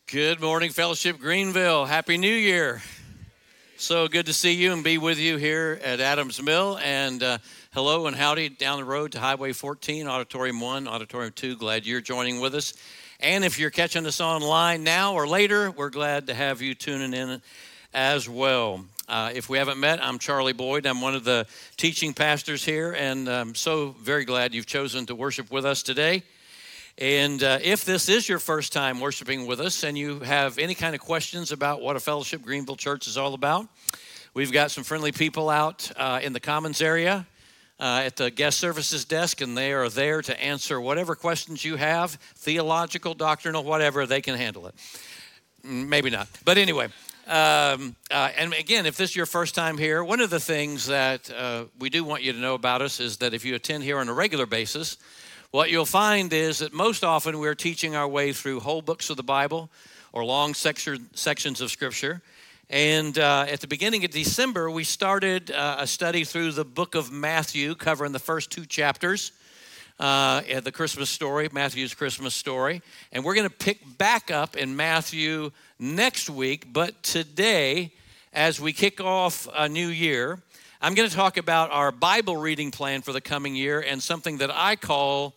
Good morning, Fellowship Greenville. Happy New Year. So good to see you and be with you here at Adams Mill. And hello and howdy down the road to Highway 14, Auditorium 1, Auditorium 2. Glad you're joining with us. And if you're catching us online now or later, we're glad to have you tuning in as well. If we haven't met, I'm Charlie Boyd. I'm one of the teaching pastors here, and I'm so very glad you've chosen to worship with us today. And if this is your first time worshiping with us and you have any kind of questions about what a Fellowship Greenville Church is all about, we've got some friendly people out in the Commons area at the guest services desk, and they are there to answer whatever questions you have, theological, doctrinal, whatever. They can handle it. Maybe not. But anyway, and again, if this is your first time here, one of the things that we do want you to know about us is that if you attend here on a regular basis, what you'll find is that most often we're teaching our way through whole books of the Bible or long sections of Scripture. And at the beginning of December, we started a study through the book of Matthew, covering the first two chapters, the Christmas story, Matthew's Christmas story. And we're going to pick back up in Matthew next week. But today, as we kick off a new year, I'm going to talk about our Bible reading plan for the coming year and something that I call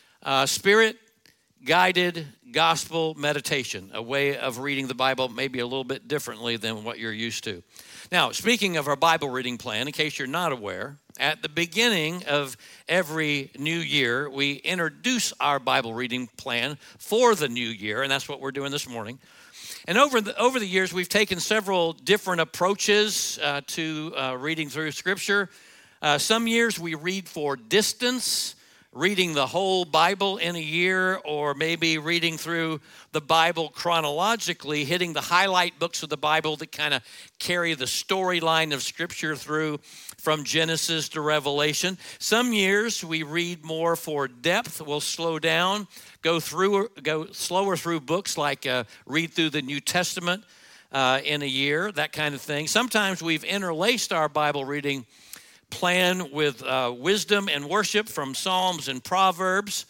Spirit-guided gospel meditation, a way of reading the Bible maybe a little bit differently than what you're used to. Now, speaking of our Bible reading plan, in case you're not aware, at the beginning of every new year, we introduce our Bible reading plan for the new year, and that's what we're doing this morning. And over the years, we've taken several different approaches to reading through Scripture. Some years we read for distance, reading the whole Bible in a year, or maybe reading through the Bible chronologically, hitting the highlight books of the Bible that kind of carry the storyline of Scripture through from Genesis to Revelation. Some years we read more for depth. We'll slow down, go slower through books like read through the New Testament in a year, that kind of thing. Sometimes we've interlaced our Bible reading plan with wisdom and worship from Psalms and Proverbs.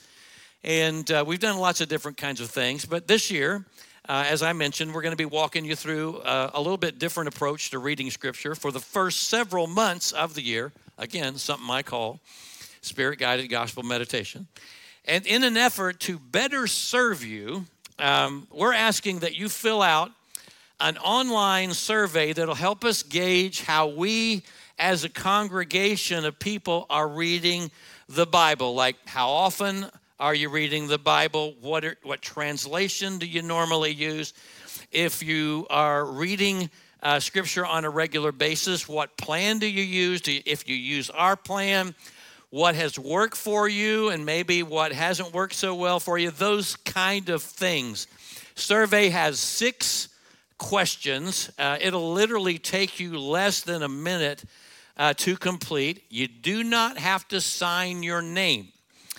And we've done lots of different kinds of things. But this year, as I mentioned, we're going to be walking you through a little bit different approach to reading Scripture for the first several months of the year. Again, something I call Spirit-guided gospel meditation. And in an effort to better serve you, we're asking that you fill out an online survey that'll help us gauge how we as a congregation of people are reading the Bible. Like, how often are you reading the Bible? What translation do you normally use? If you are reading Scripture on a regular basis, what plan do you use? If you use our plan, what has worked for you and maybe what hasn't worked so well for you? Those kind of things. Survey has 6 questions. It'll literally take you less than a minute to complete. You do not have to sign your name.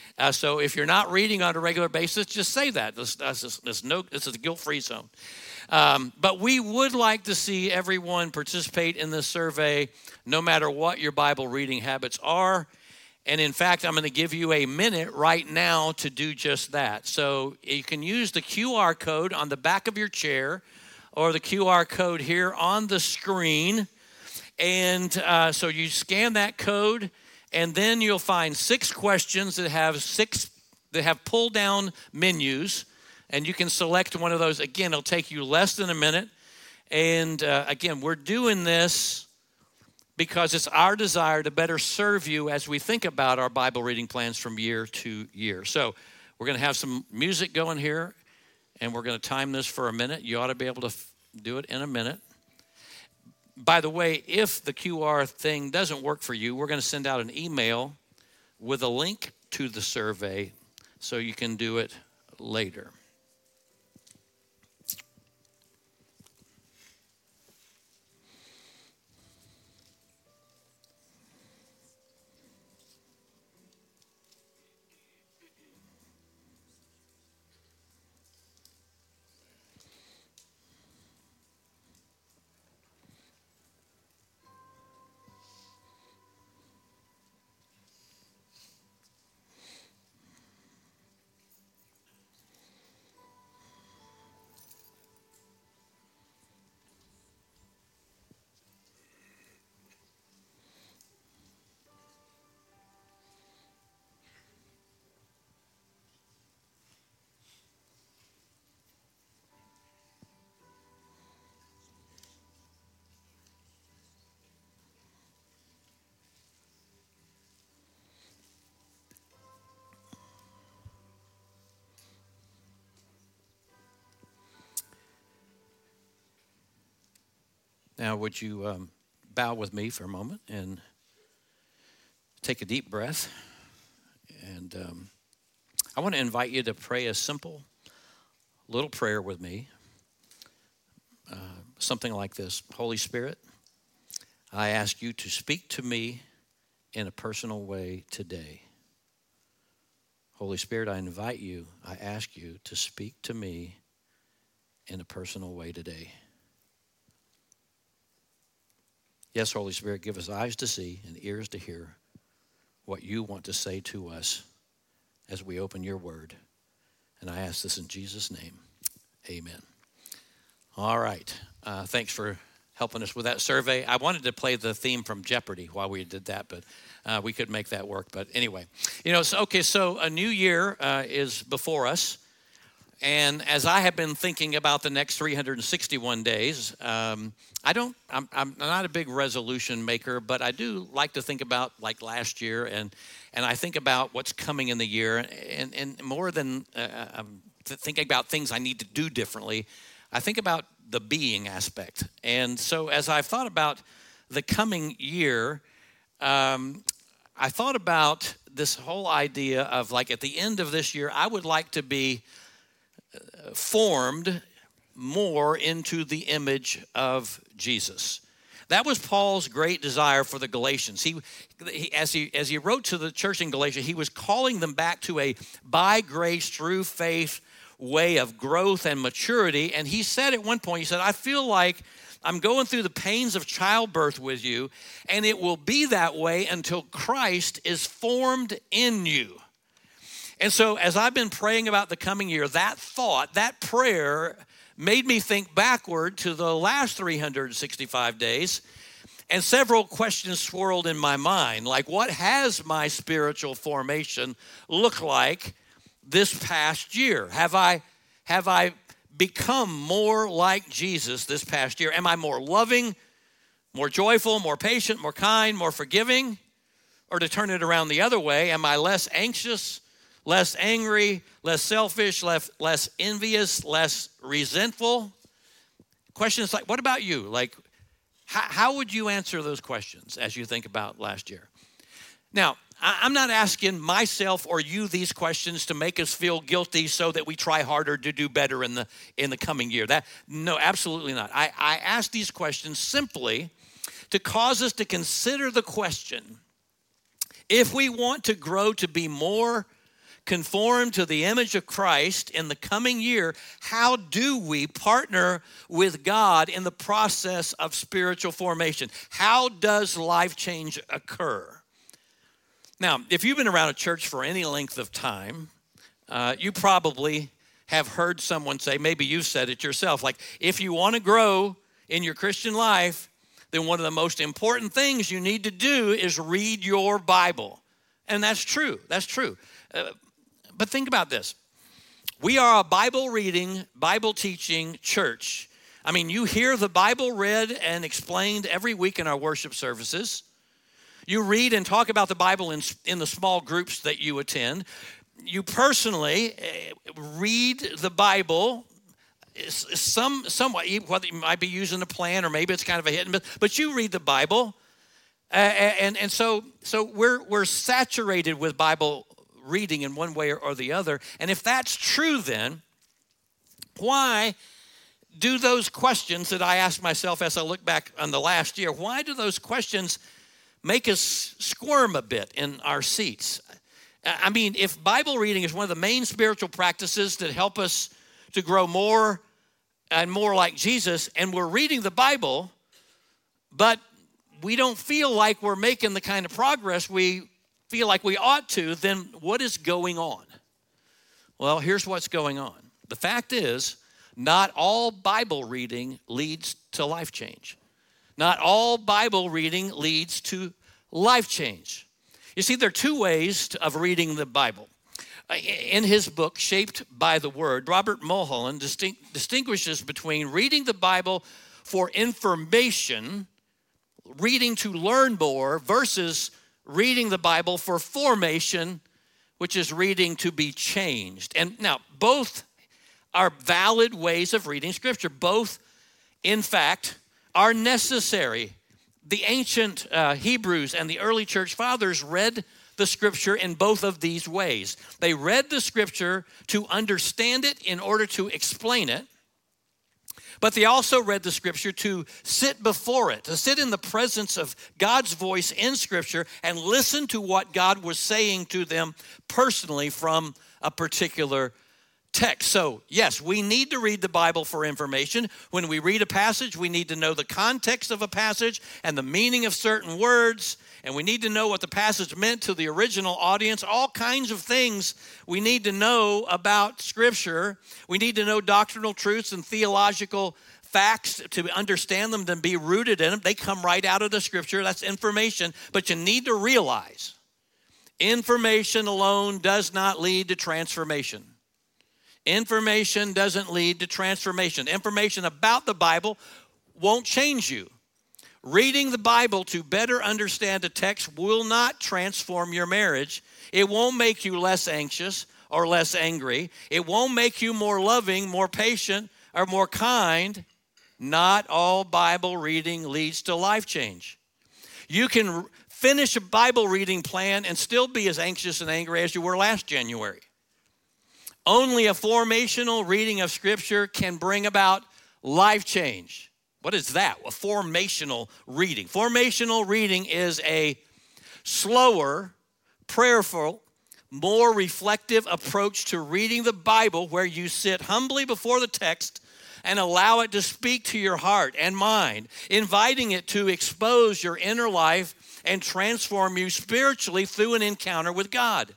So if you're not reading on a regular basis, just say that. This is a guilt-free zone. But we would like to see everyone participate in this survey, no matter what your Bible reading habits are. And in fact, I'm going to give you a minute right now to do just that. So you can use the QR code on the back of your chair or the QR code here on the screen. And so you scan that code, and then you'll find 6 questions that have pull-down menus, and you can select one of those. Again, it'll take you less than a minute. And again, we're doing this because it's our desire to better serve you as we think about our Bible reading plans from year to year. So we're going to have some music going here, and we're going to time this for a minute. You ought to be able to do it in a minute. By the way, if the QR thing doesn't work for you, we're going to send out an email with a link to the survey so you can do it later. Now, would you bow with me for a moment and take a deep breath? And I want to invite you to pray a simple little prayer with me. Something like this. Holy Spirit, I ask you to speak to me in a personal way today. Holy Spirit, I invite you, I ask you to speak to me in a personal way today. Yes, Holy Spirit, give us eyes to see and ears to hear what you want to say to us as we open your word. And I ask this in Jesus' name. Amen. All right. Thanks for helping us with that survey. I wanted to play the theme from Jeopardy while we did that, but we couldn't make that work. But anyway, so a new year is before us. And as I have been thinking about the next 361 days, I'm not a big resolution maker, but I do like to think about like last year, and I think about what's coming in the year, and more than thinking about things I need to do differently, I think about the being aspect. And so as I've thought about the coming year, I thought about this whole idea of like at the end of this year, I would like to be formed more into the image of Jesus. That was Paul's great desire for the Galatians. He as he wrote to the church in Galatia, he was calling them back to a by grace through faith way of growth and maturity. And he said at one point, he said, I feel like I'm going through the pains of childbirth with you, and it will be that way until Christ is formed in you. And so as I've been praying about the coming year, that thought, that prayer made me think backward to the last 365 days, and several questions swirled in my mind, like what has my spiritual formation looked like this past year? Have I become more like Jesus this past year? Am I more loving, more joyful, more patient, more kind, more forgiving? Or to turn it around the other way, am I less anxious, less angry, less selfish, less envious, less resentful? Questions like, what about you? Like, how would you answer those questions as you think about last year? Now, I'm not asking myself or you these questions to make us feel guilty so that we try harder to do better in the coming year. No, absolutely not. I ask these questions simply to cause us to consider the question, if we want to grow to be more conformed to the image of Christ in the coming year, how do we partner with God in the process of spiritual formation? How does life change occur? Now, if you've been around a church for any length of time, you probably have heard someone say, maybe you've said it yourself, like if you want to grow in your Christian life, then one of the most important things you need to do is read your Bible. And that's true. That's true. But think about this. We are a Bible reading, Bible teaching church. I mean, you hear the Bible read and explained every week in our worship services. You read and talk about the Bible in the small groups that you attend. You personally read the Bible somewhat, whether you might be using a plan or maybe it's kind of a hidden, but you read the Bible. And so we're saturated with Bible reading in one way or the other. And if that's true, then why do those questions that I ask myself as I look back on the last year, why do those questions make us squirm a bit in our seats? I mean, if Bible reading is one of the main spiritual practices that help us to grow more and more like Jesus, and we're reading the Bible, but we don't feel like we're making the kind of progress we feel like we ought to, then what is going on? Well, here's what's going on. The fact is, not all Bible reading leads to life change. Not all Bible reading leads to life change. You see, there are two ways of reading the Bible. In his book, Shaped by the Word, Robert Mulholland distinguishes between reading the Bible for information, reading to learn more, versus reading the Bible for formation, which is reading to be changed. And now, both are valid ways of reading Scripture. Both, in fact, are necessary. The ancient Hebrews and the early church fathers read the scripture in both of these ways. They read the scripture to understand it in order to explain it, but they also read the scripture to sit before it, to sit in the presence of God's voice in scripture and listen to what God was saying to them personally from a particular text. So, yes, we need to read the Bible for information. When we read a passage, we need to know the context of a passage and the meaning of certain words, and we need to know what the passage meant to the original audience, all kinds of things we need to know about Scripture. We need to know doctrinal truths and theological facts to understand them, to be rooted in them. They come right out of the Scripture. That's information, but you need to realize information alone does not lead to transformation. Information doesn't lead to transformation. Information about the Bible won't change you. Reading the Bible to better understand a text will not transform your marriage. It won't make you less anxious or less angry. It won't make you more loving, more patient, or more kind. Not all Bible reading leads to life change. You can finish a Bible reading plan and still be as anxious and angry as you were last January. Only a formational reading of Scripture can bring about life change. What is that? A formational reading. Formational reading is a slower, prayerful, more reflective approach to reading the Bible where you sit humbly before the text and allow it to speak to your heart and mind, inviting it to expose your inner life and transform you spiritually through an encounter with God.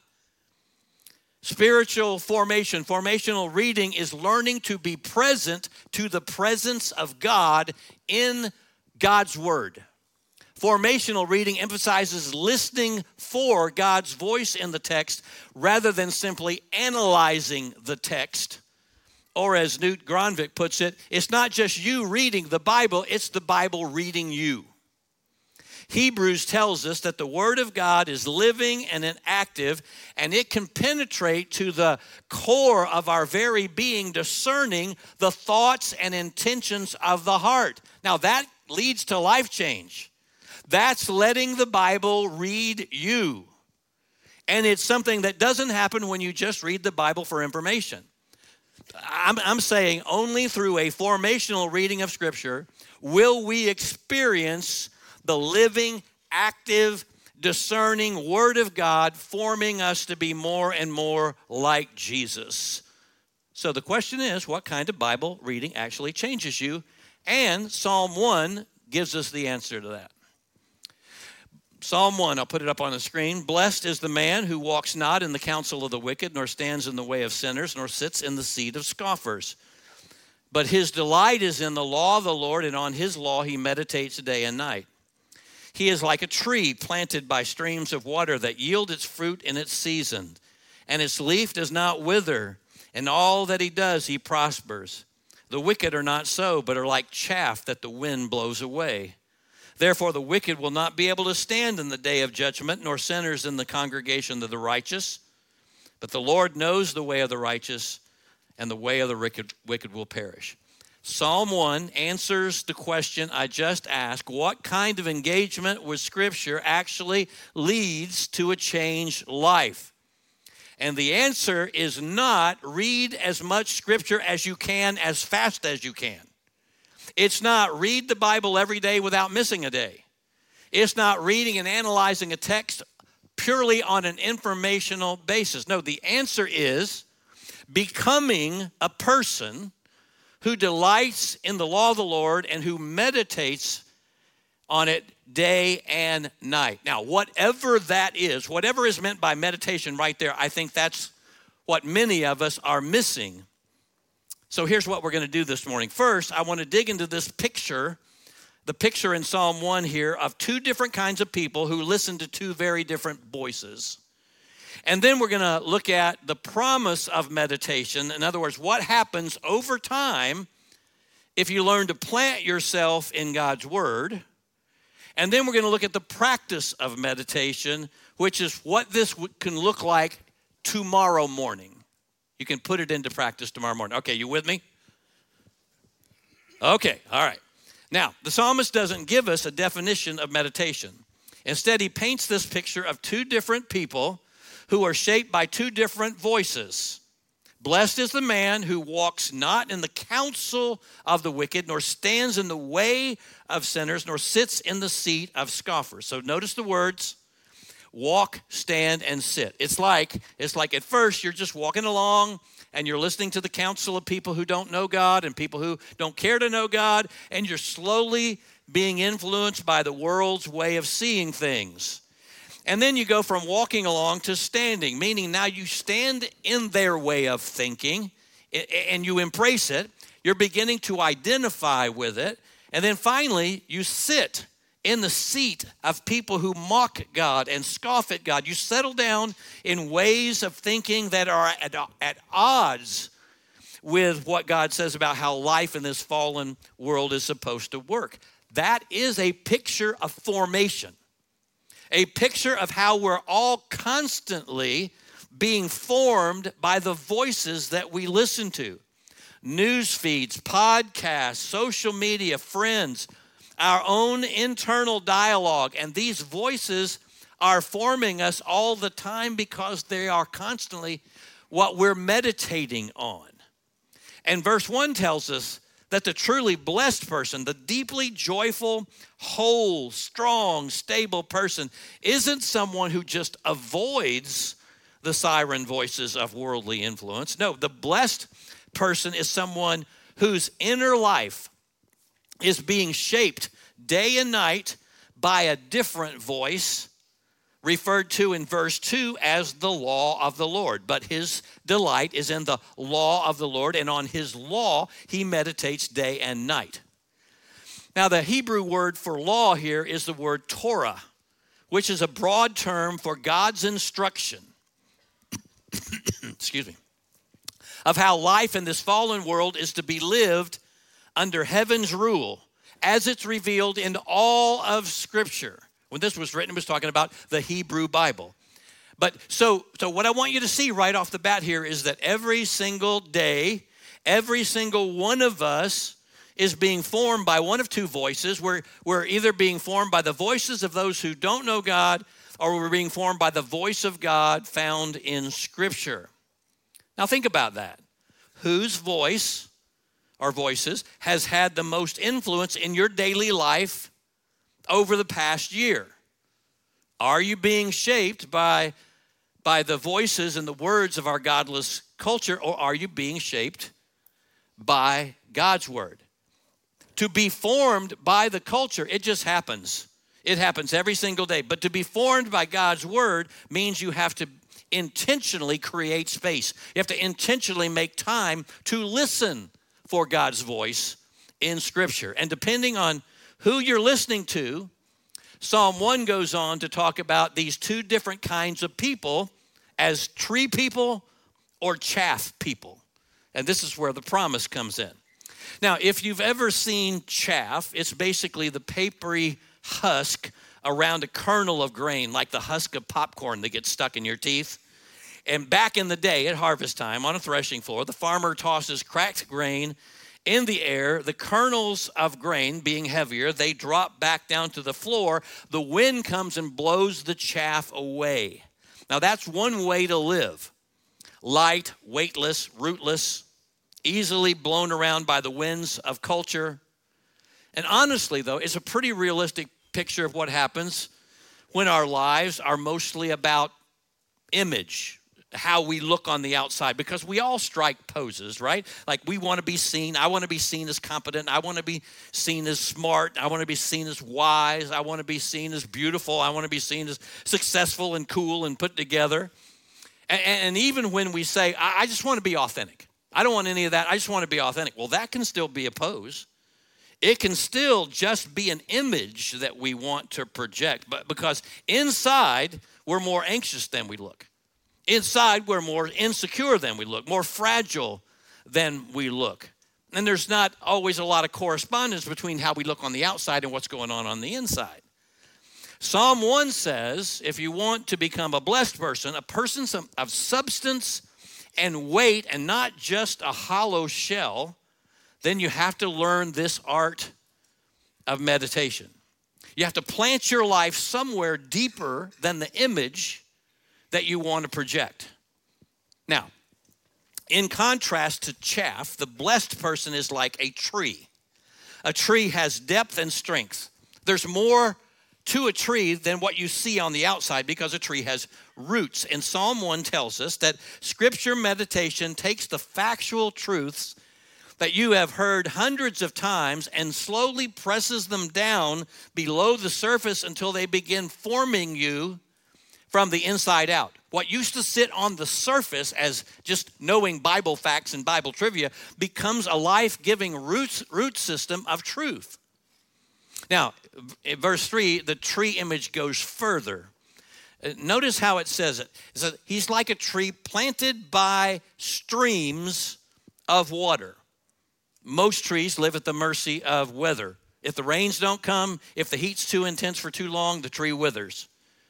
Spiritual formation, formational reading is learning to be present to the presence of God in God's Word. Formational reading emphasizes listening for God's voice in the text rather than simply analyzing the text. Or as Newt Gronvik puts it, it's not just you reading the Bible, it's the Bible reading you. Hebrews tells us that the Word of God is living and active, and it can penetrate to the core of our very being, discerning the thoughts and intentions of the heart. Now, that leads to life change. That's letting the Bible read you. And it's something that doesn't happen when you just read the Bible for information. I'm saying only through a formational reading of Scripture will we experience the living, active, discerning Word of God forming us to be more and more like Jesus. So the question is, what kind of Bible reading actually changes you? And Psalm 1 gives us the answer to that. Psalm 1, I'll put it up on the screen. Blessed is the man who walks not in the counsel of the wicked, nor stands in the way of sinners, nor sits in the seat of scoffers. But his delight is in the law of the Lord, and on his law he meditates day and night. He is like a tree planted by streams of water that yield its fruit in its season, and its leaf does not wither, and all that he does he prospers. The wicked are not so, but are like chaff that the wind blows away. Therefore the wicked will not be able to stand in the day of judgment, nor sinners in the congregation of the righteous. But the Lord knows the way of the righteous, and the way of the wicked will perish. Psalm 1 answers the question I just asked: what kind of engagement with Scripture actually leads to a changed life? And the answer is not read as much Scripture as you can, as fast as you can. It's not read the Bible every day without missing a day. It's not reading and analyzing a text purely on an informational basis. No, the answer is becoming a person who delights in the law of the Lord and who meditates on it day and night. Now, whatever that is, whatever is meant by meditation right there, I think that's what many of us are missing. So here's what we're going to do this morning. First, I want to dig into this picture, the picture in Psalm 1 here of two different kinds of people who listen to two very different voices. And then we're going to look at the promise of meditation. In other words, what happens over time if you learn to plant yourself in God's Word. And then we're going to look at the practice of meditation, which is what this can look like tomorrow morning. You can put it into practice tomorrow morning. Okay, you with me? Okay, all right. Now, the psalmist doesn't give us a definition of meditation. Instead, he paints this picture of two different people who are shaped by two different voices. Blessed is the man who walks not in the counsel of the wicked, nor stands in the way of sinners, nor sits in the seat of scoffers. So notice the words, walk, stand, and sit. It's like at first you're just walking along and you're listening to the counsel of people who don't know God and people who don't care to know God, and you're slowly being influenced by the world's way of seeing things. And then you go from walking along to standing, meaning now you stand in their way of thinking and you embrace it. You're beginning to identify with it. And then finally, you sit in the seat of people who mock God and scoff at God. You settle down in ways of thinking that are at odds with what God says about how life in this fallen world is supposed to work. That is a picture of formation. A picture of how we're all constantly being formed by the voices that we listen to. News feeds, podcasts, social media, friends, our own internal dialogue. And these voices are forming us all the time because they are constantly what we're meditating on. And verse 1 tells us that the truly blessed person, the deeply joyful, whole, strong, stable person, isn't someone who just avoids the siren voices of worldly influence. No, the blessed person is someone whose inner life is being shaped day and night by a different voice, referred to in verse 2 as the law of the Lord. But his delight is in the law of the Lord, and on his law he meditates day and night. Now, the Hebrew word for law here is the word Torah, which is a broad term for God's instruction, excuse me, of how life in this fallen world is to be lived under heaven's rule as it's revealed in all of Scripture. When this was written, it was talking about the Hebrew Bible. But so what I want you to see right off the bat here is that every single day, every single one of us is being formed by one of two voices. We're either being formed by the voices of those who don't know God, or we're being formed by the voice of God found in Scripture. Now think about that. Whose voice or voices has had the most influence in your daily life over the past year? Are you being shaped by the voices and the words of our godless culture, or are you being shaped by God's word? To be formed by the culture, it just happens. It happens every single day. But to be formed by God's word means you have to intentionally create space. You have to intentionally make time to listen for God's voice in Scripture. And depending on who you're listening to, Psalm 1 goes on to talk about these two different kinds of people as tree people or chaff people. And this is where the promise comes in. Now, if you've ever seen chaff, it's basically the papery husk around a kernel of grain, like the husk of popcorn that gets stuck in your teeth. And back in the day at harvest time on a threshing floor, the farmer tosses cracked grain in the air. The kernels of grain being heavier, they drop back down to the floor. The wind comes and blows the chaff away. Now that's one way to live. Light, weightless, rootless, easily blown around by the winds of culture. And honestly, though, it's a pretty realistic picture of what happens when our lives are mostly about image, how we look on the outside, because we all strike poses, right? Like we want to be seen. I want to be seen as competent. I want to be seen as smart. I want to be seen as wise. I want to be seen as beautiful. I want to be seen as successful and cool and put together. And even when we say, I just want to be authentic. I don't want any of that. I just want to be authentic. Well, that can still be a pose. It can still just be an image that we want to project, but because inside we're more anxious than we look. Inside, we're more insecure than we look, more fragile than we look. And there's not always a lot of correspondence between how we look on the outside and what's going on the inside. Psalm 1 says, if you want to become a blessed person, a person of substance and weight and not just a hollow shell, then you have to learn this art of meditation. You have to plant your life somewhere deeper than the image that you want to project. Now, in contrast to chaff, the blessed person is like a tree. A tree has depth and strength. There's more to a tree than what you see on the outside because a tree has roots. And Psalm 1 tells us that scripture meditation takes the factual truths that you have heard hundreds of times and slowly presses them down below the surface until they begin forming you from the inside out. What used to sit on the surface as just knowing Bible facts and Bible trivia becomes a life-giving root system of truth. Now, in verse 3, the tree image goes further. Notice how it says it. It says, he's like a tree planted by streams of water. Most trees live at the mercy of weather. If the rains don't come, if the heat's too intense for too long, the tree withers.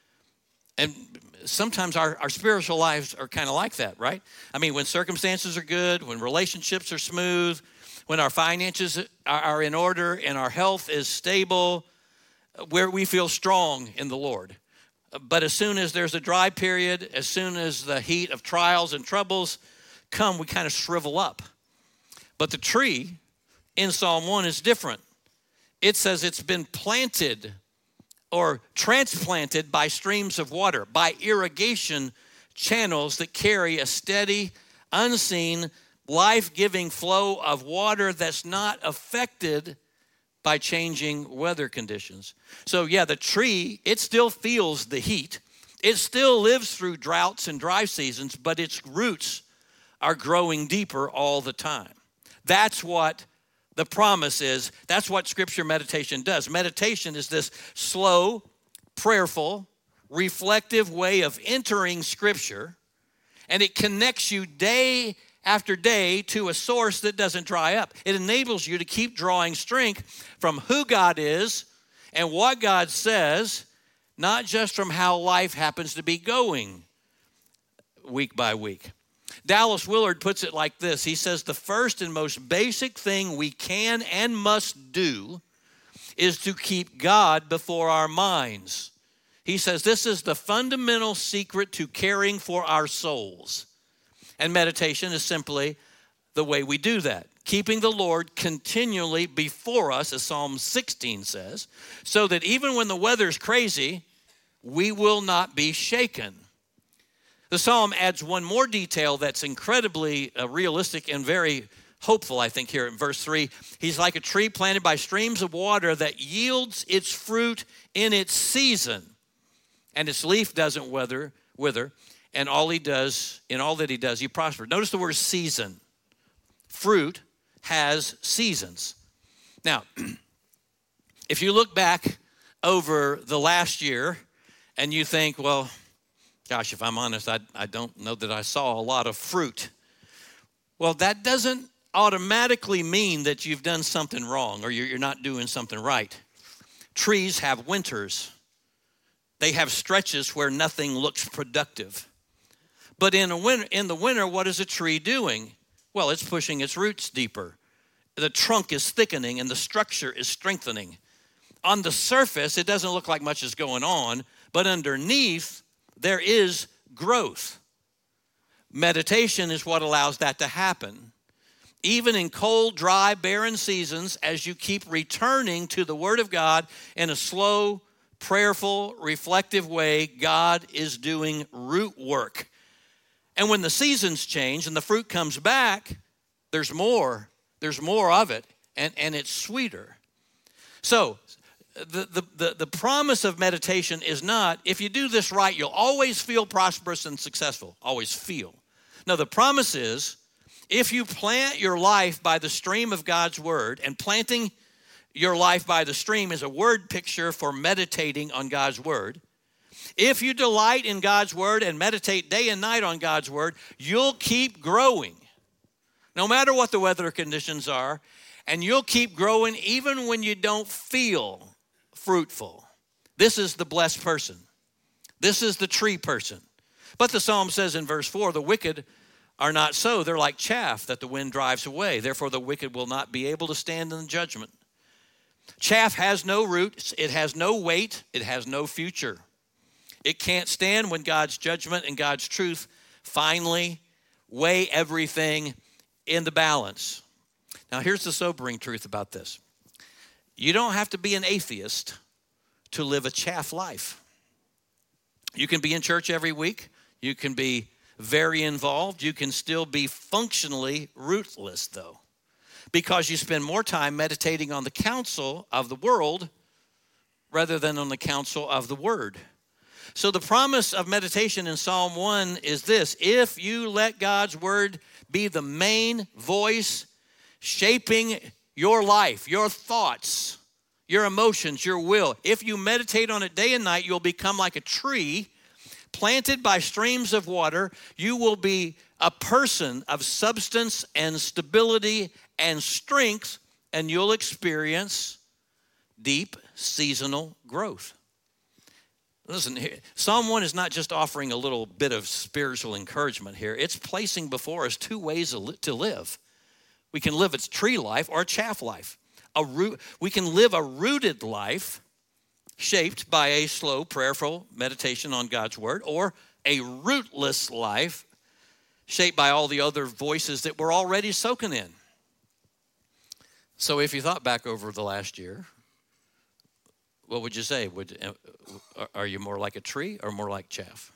And sometimes our spiritual lives are kind of like that, right? I mean, when circumstances are good, when relationships are smooth, when our finances are in order and our health is stable, where we feel strong in the Lord. But as soon as there's a dry period, as soon as the heat of trials and troubles come, we kind of shrivel up. But the tree in Psalm 1 is different. It says it's been planted or transplanted by streams of water, by irrigation channels that carry a steady, unseen, life-giving flow of water that's not affected by changing weather conditions. So yeah, the tree, it still feels the heat. It still lives through droughts and dry seasons, but its roots are growing deeper all the time. That's what the promise is. That's what scripture meditation does. Meditation is this slow, prayerful, reflective way of entering scripture, and it connects you day after day to a source that doesn't dry up. It enables you to keep drawing strength from who God is and what God says, not just from how life happens to be going week by week. Dallas Willard puts it like this. He says, the first and most basic thing we can and must do is to keep God before our minds. He says, this is the fundamental secret to caring for our souls. And meditation is simply the way we do that. Keeping the Lord continually before us, as Psalm 16 says, so that even when the weather's crazy, we will not be shaken. The psalm adds one more detail that's incredibly realistic and very hopeful, I think, here in verse 3. He's like a tree planted by streams of water that yields its fruit in its season, and its leaf doesn't wither, and all that he does, he prospers. Notice the word season. Fruit has seasons. Now, if you look back over the last year and you think, well, gosh, if I'm honest, I don't know that I saw a lot of fruit. Well, that doesn't automatically mean that you've done something wrong or you're not doing something right. Trees have winters. They have stretches where nothing looks productive. But in the winter, what is a tree doing? Well, it's pushing its roots deeper. The trunk is thickening and the structure is strengthening. On the surface, it doesn't look like much is going on, but underneath, there is growth. Meditation is what allows that to happen. Even in cold, dry, barren seasons, as you keep returning to the Word of God in a slow, prayerful, reflective way, God is doing root work. And when the seasons change and the fruit comes back, there's more of it, and it's sweeter. So the promise of meditation is not, if you do this right, you'll always feel prosperous and successful. Always feel. No, the promise is, if you plant your life by the stream of God's word, and planting your life by the stream is a word picture for meditating on God's word. If you delight in God's word and meditate day and night on God's word, you'll keep growing, no matter what the weather conditions are, and you'll keep growing even when you don't feel fruitful. This is the blessed person. This is the tree person. But the psalm says in verse 4, the wicked are not so. They're like chaff that the wind drives away. Therefore, the wicked will not be able to stand in the judgment. Chaff has no roots, it has no weight, it has no future. It can't stand when God's judgment and God's truth finally weigh everything in the balance. Now, here's the sobering truth about this. You don't have to be an atheist to live a chaff life. You can be in church every week. You can be very involved. You can still be functionally rootless, though, because you spend more time meditating on the counsel of the world rather than on the counsel of the word. So the promise of meditation in Psalm 1 is this: if you let God's word be the main voice shaping your life, your thoughts, your emotions, your will, if you meditate on it day and night, you'll become like a tree planted by streams of water. You will be a person of substance and stability and strength, and you'll experience deep seasonal growth. Listen, Psalm 1 is not just offering a little bit of spiritual encouragement here. It's placing before us two ways to live. We can live a tree life or a chaff life. We can live a rooted life shaped by a slow, prayerful meditation on God's word, or a rootless life shaped by all the other voices that we're already soaking in. So if you thought back over the last year, what would you say? Are you more like a tree or more like chaff?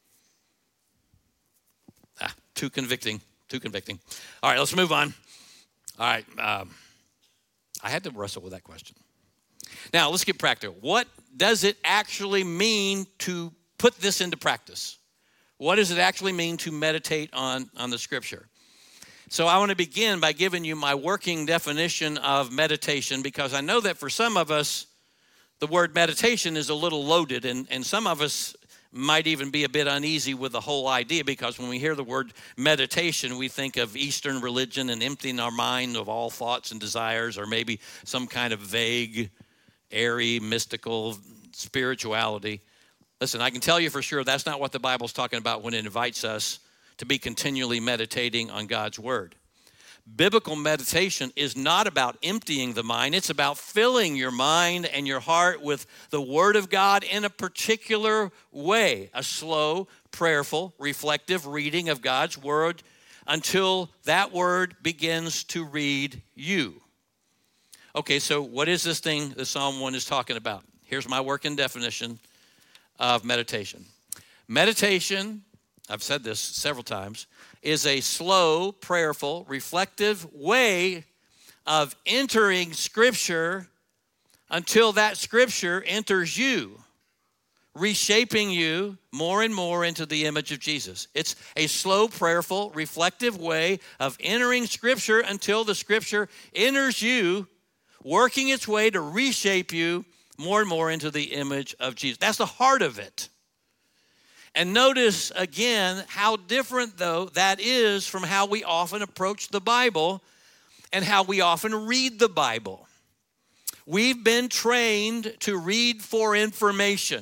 Too convicting. All right, let's move on. All right, I had to wrestle with that question. Now, let's get practical. What does it actually mean to put this into practice? What does it actually mean to meditate on the scripture? So I want to begin by giving you my working definition of meditation, because I know that for some of us, the word meditation is a little loaded, and some of us might even be a bit uneasy with the whole idea, because when we hear the word meditation, we think of Eastern religion and emptying our mind of all thoughts and desires, or maybe some kind of vague, airy, mystical spirituality. Listen, I can tell you for sure that's not what the Bible's talking about when it invites us to be continually meditating on God's word. Biblical meditation is not about emptying the mind. It's about filling your mind and your heart with the word of God in a particular way, a slow, prayerful, reflective reading of God's word until that word begins to read you. Okay, so what is this thing that Psalm 1 is talking about? Here's my working definition of meditation. Meditation, I've said this several times, is a slow, prayerful, reflective way of entering Scripture until that Scripture enters you, reshaping you more and more into the image of Jesus. It's a slow, prayerful, reflective way of entering Scripture until the Scripture enters you, working its way to reshape you more and more into the image of Jesus. That's the heart of it. And notice again how different, though, that is from how we often approach the Bible and how we often read the Bible. We've been trained to read for information.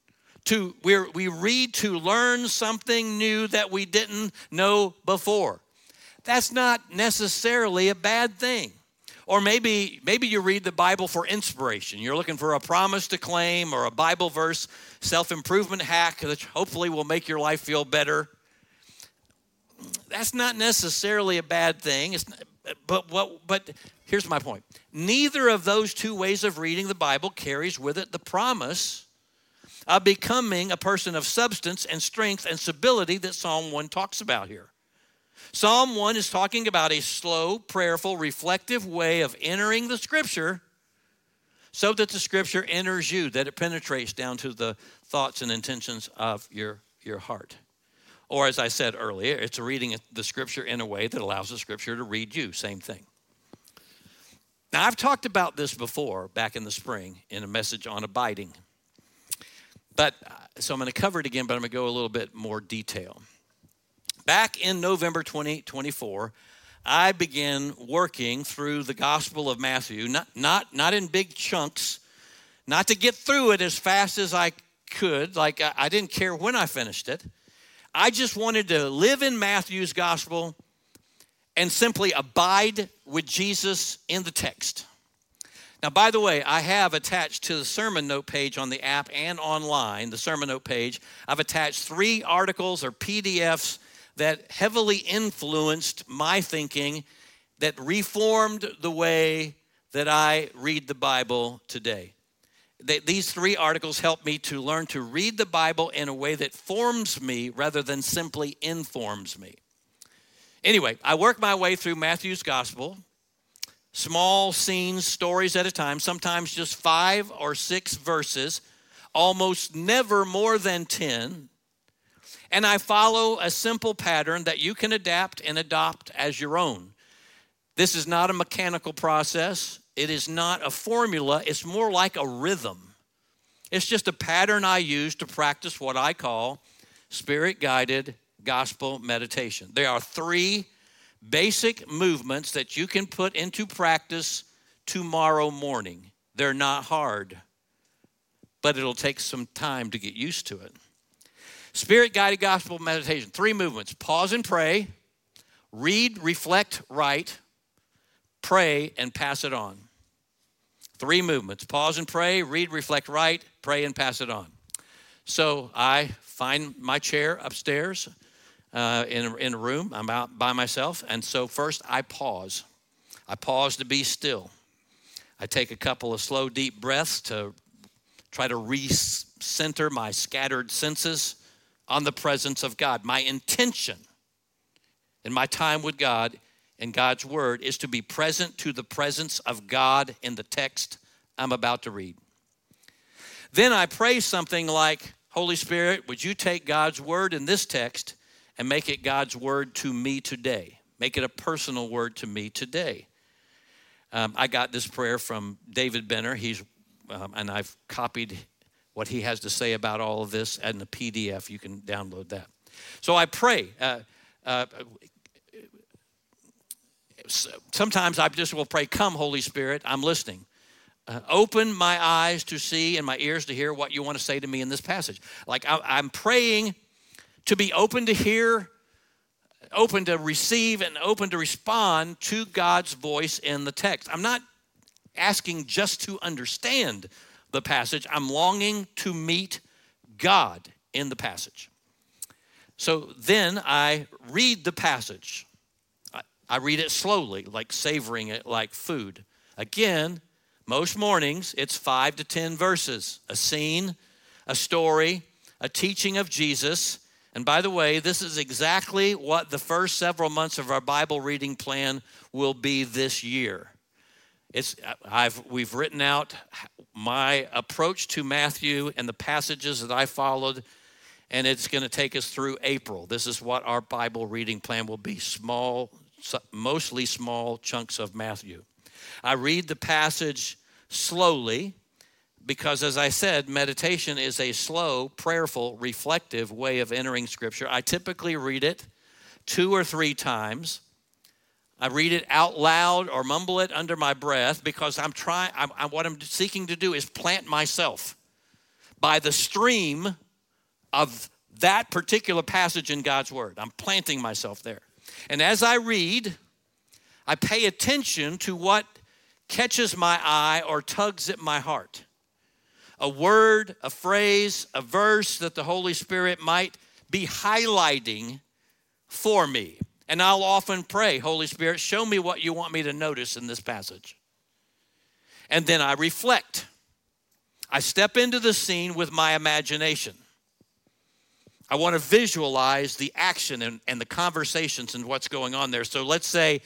We read to learn something new that we didn't know before. That's not necessarily a bad thing. Or maybe you read the Bible for inspiration. You're looking for a promise to claim or a Bible verse, self-improvement hack that hopefully will make your life feel better. That's not necessarily a bad thing. But here's my point. Neither of those two ways of reading the Bible carries with it the promise of becoming a person of substance and strength and stability that Psalm 1 talks about here. Psalm 1 is talking about a slow, prayerful, reflective way of entering the Scripture so that the Scripture enters you, that it penetrates down to the thoughts and intentions of your heart. Or as I said earlier, it's reading the Scripture in a way that allows the Scripture to read you, same thing. Now, I've talked about this before back in the spring in a message on abiding. So I'm going to cover it again, but I'm going to go a little bit more detail. Back in November 2024, I began working through the Gospel of Matthew, not in big chunks, not to get through it as fast as I could. Like I didn't care when I finished it. I just wanted to live in Matthew's Gospel and simply abide with Jesus in the text. Now, by the way, I have attached to the sermon note page on the app and online, the sermon note page, I've attached 3 articles or PDFs that heavily influenced my thinking, that reformed the way that I read the Bible today. These 3 articles help me to learn to read the Bible in a way that forms me rather than simply informs me. Anyway, I work my way through Matthew's gospel, small scenes, stories at a time, sometimes just 5 or 6 verses, almost never more than 10. And I follow a simple pattern that you can adapt and adopt as your own. This is not a mechanical process. It is not a formula. It's more like a rhythm. It's just a pattern I use to practice what I call spirit-guided gospel meditation. There are 3 basic movements that you can put into practice tomorrow morning. They're not hard, but it'll take some time to get used to it. Spirit-guided gospel meditation, 3 movements: pause and pray, read, reflect, write, pray, and pass it on. 3 movements: pause and pray, read, reflect, write, pray, and pass it on. So I find my chair upstairs in a room. I'm out by myself. And so first I pause. I pause to be still. I take a couple of slow, deep breaths to try to recenter my scattered senses on the presence of God. My intention in my time with God and God's word is to be present to the presence of God in the text I'm about to read. Then I pray something like, Holy Spirit, would you take God's word in this text and make it God's word to me today? Make it a personal word to me today. I got this prayer from David Benner. And I've copied what he has to say about all of this in the PDF. You can download that. So I pray. Sometimes I just will pray, come, Holy Spirit, I'm listening. Open my eyes to see and my ears to hear what you want to say to me in this passage. Like I'm praying to be open to hear, open to receive, and open to respond to God's voice in the text. I'm not asking just to understand the passage. I'm longing to meet God in the passage. So then I read the passage. I read it slowly, like savoring it like food. Again, most mornings it's 5 to 10 verses, a scene, a story, a teaching of Jesus. And by the way, this is exactly what the first several months of our Bible reading plan will be this year. We've written out my approach to Matthew and the passages that I followed, and it's going to take us through April. This is what our Bible reading plan will be, mostly small chunks of Matthew. I read the passage slowly because, as I said, meditation is a slow, prayerful, reflective way of entering Scripture. I typically read it 2 or 3 times. I read it out loud or mumble it under my breath because what I'm seeking to do is plant myself by the stream of that particular passage in God's Word. I'm planting myself there. And as I read, I pay attention to what catches my eye or tugs at my heart. A word, a phrase, a verse that the Holy Spirit might be highlighting for me. And I'll often pray, Holy Spirit, show me what you want me to notice in this passage. And then I reflect. I step into the scene with my imagination. I want to visualize the action and the conversations and what's going on there. So let's say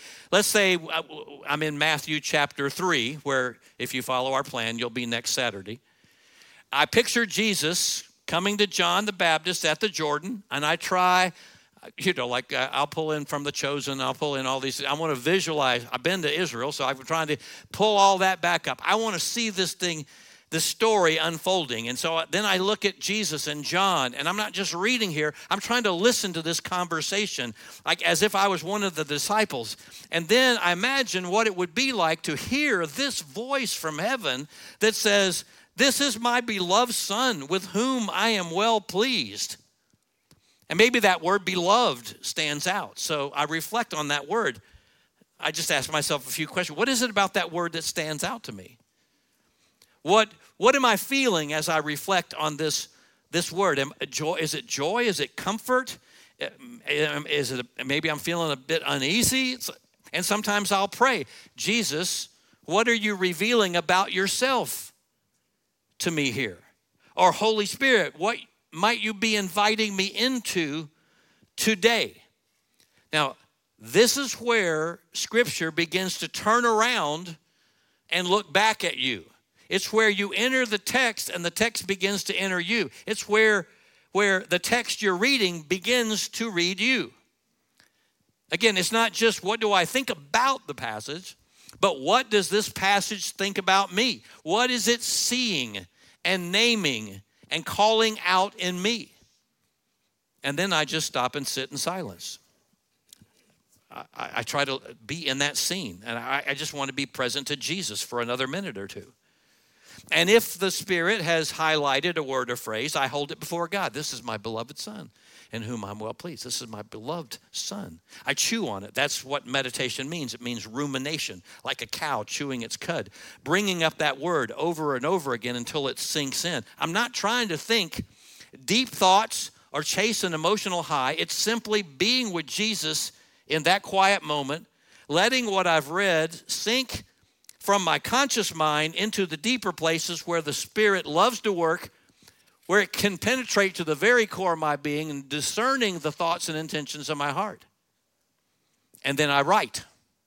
I'm in Matthew chapter 3, where if you follow our plan, you'll be next Saturday. I picture Jesus coming to John the Baptist at the Jordan, and I try, I'll pull in from The Chosen, I'll pull in all these. I want to visualize. I've been to Israel, so I'm trying to pull all that back up. I want to see this story unfolding. And so then I look at Jesus and John, and I'm not just reading here. I'm trying to listen to this conversation like as if I was one of the disciples. And then I imagine what it would be like to hear this voice from heaven that says, "This is my beloved Son with whom I am well pleased." And maybe that word beloved stands out. So I reflect on that word. I just ask myself a few questions. What is it about that word that stands out to me? What am I feeling as I reflect on this word? Is it joy? Is it comfort? Is it maybe I'm feeling a bit uneasy? And sometimes I'll pray, Jesus, what are you revealing about yourself to me here? Or Holy Spirit, what might you be inviting me into today? Now, this is where Scripture begins to turn around and look back at you. It's where you enter the text and the text begins to enter you. It's where the text you're reading begins to read you. Again, it's not just what do I think about the passage, but what does this passage think about me? What is it seeing and naming and calling out in me? And then I just stop and sit in silence. I try to be in that scene, and I just want to be present to Jesus for another minute or two. And if the Spirit has highlighted a word or phrase, I hold it before God. This is my beloved Son, in whom I'm well pleased. This is my beloved Son. I chew on it. That's what meditation means. It means rumination, like a cow chewing its cud, bringing up that word over and over again until it sinks in. I'm not trying to think deep thoughts or chase an emotional high. It's simply being with Jesus in that quiet moment, letting what I've read sink from my conscious mind into the deeper places where the Spirit loves to work, where it can penetrate to the very core of my being and discerning the thoughts and intentions of my heart. And then I write.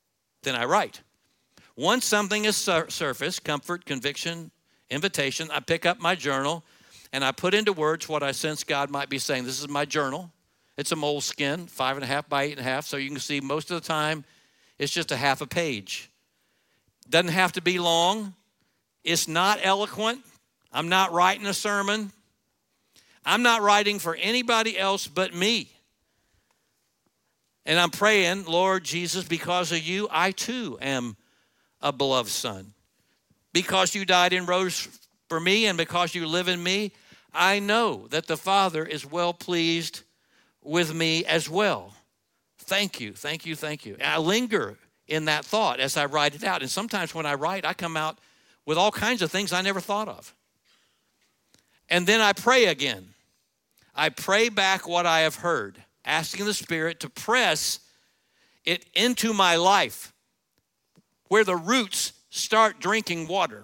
Once something is surfaced, comfort, conviction, invitation, I pick up my journal and I put into words what I sense God might be saying. This is my journal. It's a moleskin, 5.5 by 8.5, so you can see most of the time it's just a half a page. Doesn't have to be long. It's not eloquent. I'm not writing a sermon. I'm not writing for anybody else but me. And I'm praying, Lord Jesus, because of you, I too am a beloved son. Because you died and rose for me and because you live in me, I know that the Father is well pleased with me as well. Thank you. And I linger in that thought as I write it out. And sometimes when I write, I come out with all kinds of things I never thought of. And then I pray again. I pray back what I have heard, asking the Spirit to press it into my life where the roots start drinking water.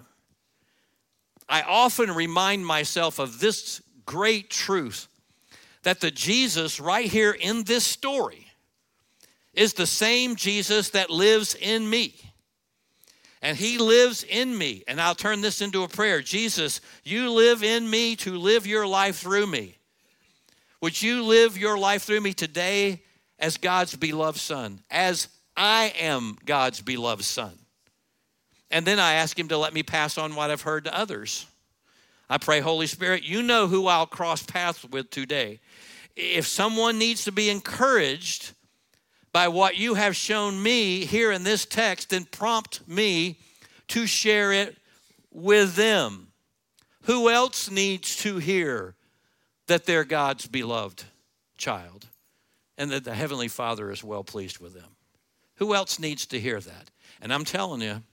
I often remind myself of this great truth, that the Jesus right here in this story is the same Jesus that lives in me. And he lives in me. And I'll turn this into a prayer. Jesus, you live in me to live your life through me. Would you live your life through me today as God's beloved son, as I am God's beloved son? And then I ask him to let me pass on what I've heard to others. I pray, Holy Spirit, you know who I'll cross paths with today. If someone needs to be encouraged by what you have shown me here in this text, then prompt me to share it with them. Who else needs to hear that they're God's beloved child and that the Heavenly Father is well pleased with them? Who else needs to hear that? And I'm telling you,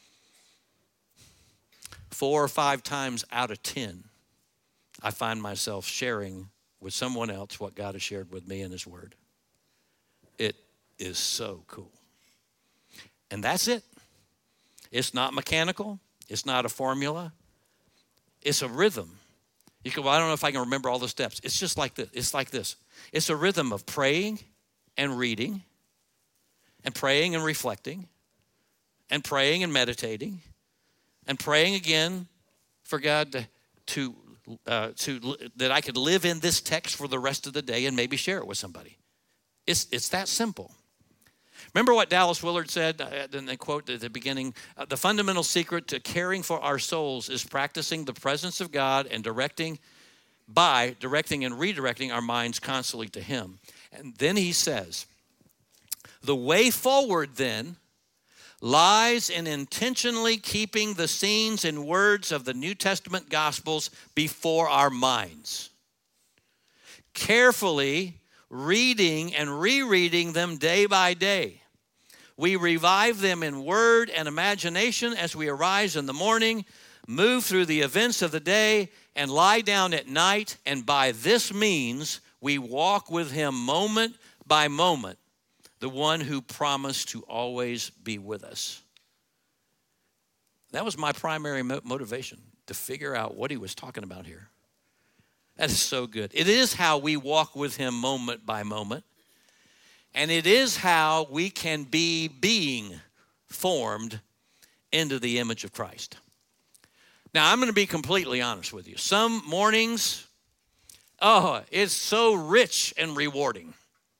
4 or 5 times out of 10, I find myself sharing with someone else what God has shared with me in his word. It is so cool. And that's it. It's not mechanical. It's not a formula. It's a rhythm. You go, well, I don't know if I can remember all the steps. It's just like this. It's like this. It's a rhythm of praying and reading and praying and reflecting and praying and meditating and praying again for God to that I could live in this text for the rest of the day and maybe share it with somebody. It's that simple. Remember what Dallas Willard said in the quote at the beginning? The fundamental secret to caring for our souls is practicing the presence of God and directing and redirecting our minds constantly to him. And then he says, the way forward then lies in intentionally keeping the scenes and words of the New Testament Gospels before our minds. Carefully reading and rereading them day by day. We revive them in word and imagination as we arise in the morning, move through the events of the day, and lie down at night. And by this means, we walk with him moment by moment, the one who promised to always be with us. That was my primary motivation, to figure out what he was talking about here. That is so good. It is how we walk with him moment by moment. And it is how we can be being formed into the image of Christ. Now, I'm going to be completely honest with you. Some mornings, it's so rich and rewarding.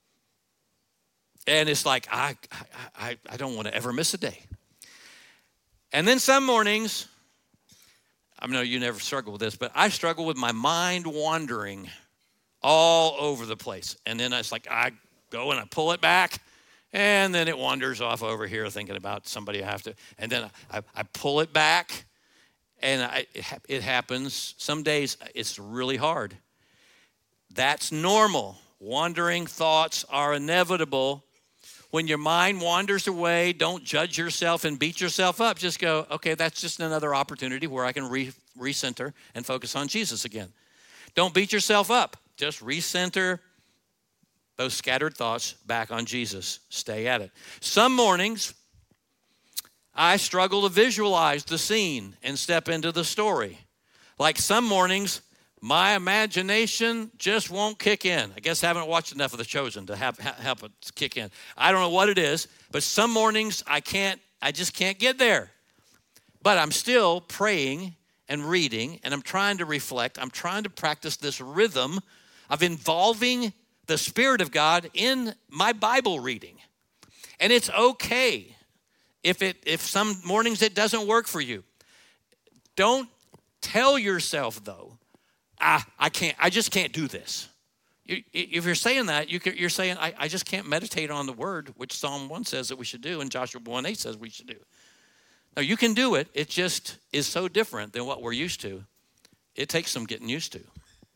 And it's like, I don't want to ever miss a day. And then some mornings, I know you never struggle with this, but I struggle with my mind wandering all over the place. And then it's like, I go and I pull it back, and then it wanders off over here thinking about somebody I have to, and then I pull it back, and it happens. Some days it's really hard. That's normal. Wandering thoughts are inevitable. When your mind wanders away, don't judge yourself and beat yourself up. Just go, okay, that's just another opportunity where I can recenter and focus on Jesus again. Don't beat yourself up. Just recenter those scattered thoughts back on Jesus. Stay at it. Some mornings, I struggle to visualize the scene and step into the story. Like some mornings, my imagination just won't kick in. I guess I haven't watched enough of The Chosen to help it kick in. I don't know what it is, but some mornings I just can't get there. But I'm still praying and reading, and I'm trying to reflect. I'm trying to practice this rhythm of involving the Spirit of God in my Bible reading. And it's okay if some mornings it doesn't work for you. Don't tell yourself, though, I just can't do this. If you're saying that, you're saying, I just can't meditate on the word, which Psalm 1 says that we should do, and Joshua 1:8 says we should do. Now, you can do it. It just is so different than what we're used to. It takes some getting used to.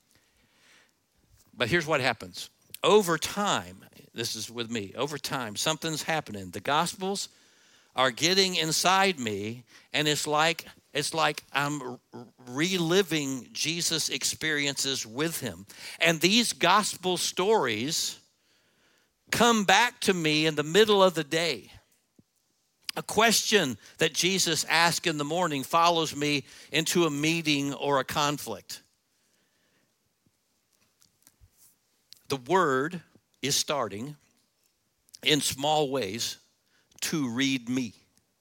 But here's what happens. Over time, this is with me, over time, something's happening. The Gospels are getting inside me, and it's like I'm reliving Jesus' experiences with him. And these gospel stories come back to me in the middle of the day. A question that Jesus asked in the morning follows me into a meeting or a conflict. The word is starting in small ways to read me.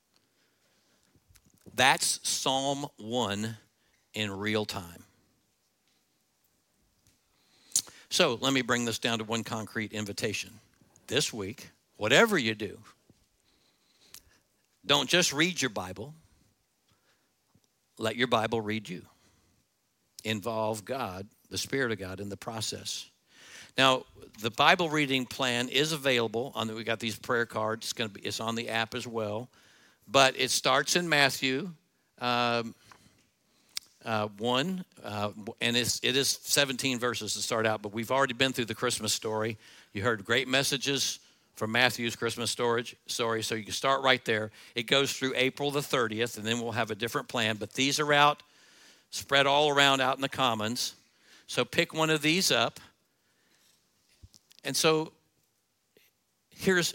That's Psalm 1 in real time. So let me bring this down to one concrete invitation. This week, whatever you do, don't just read your Bible. Let your Bible read you. Involve God, the Spirit of God, in the process. Now, the Bible reading plan is available. We got these prayer cards. It's on the app as well. But it starts in Matthew 1, and it is 17 verses to start out. But we've already been through the Christmas story. You heard great messages from Matthew's Christmas story, so you can start right there. It goes through April the 30th, and then we'll have a different plan. But these are out, spread all around out in the Commons. So pick one of these up. And so here's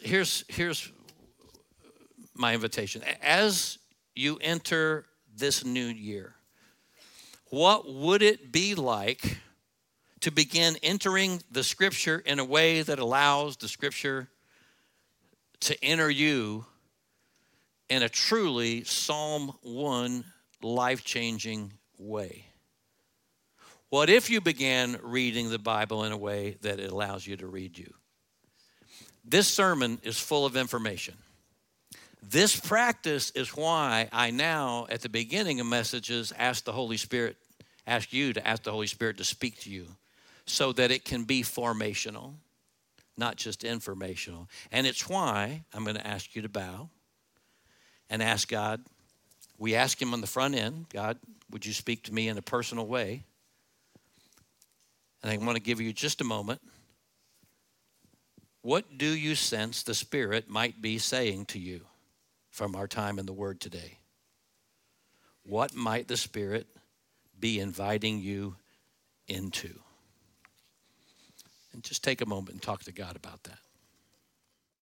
my invitation. As you enter this new year, what would it be like to begin entering the Scripture in a way that allows the Scripture to enter you in a truly Psalm 1 life-changing way? What if you began reading the Bible in a way that it allows you to read you? This sermon is full of information. This practice is why I now, at the beginning of messages, ask you to ask the Holy Spirit to speak to you so that it can be formational, not just informational. And it's why I'm going to ask you to bow and ask God. We ask him on the front end, God, would you speak to me in a personal way? And I want to give you just a moment. What do you sense the Spirit might be saying to you from our time in the Word today? What might the Spirit be inviting you into? And just take a moment and talk to God about that.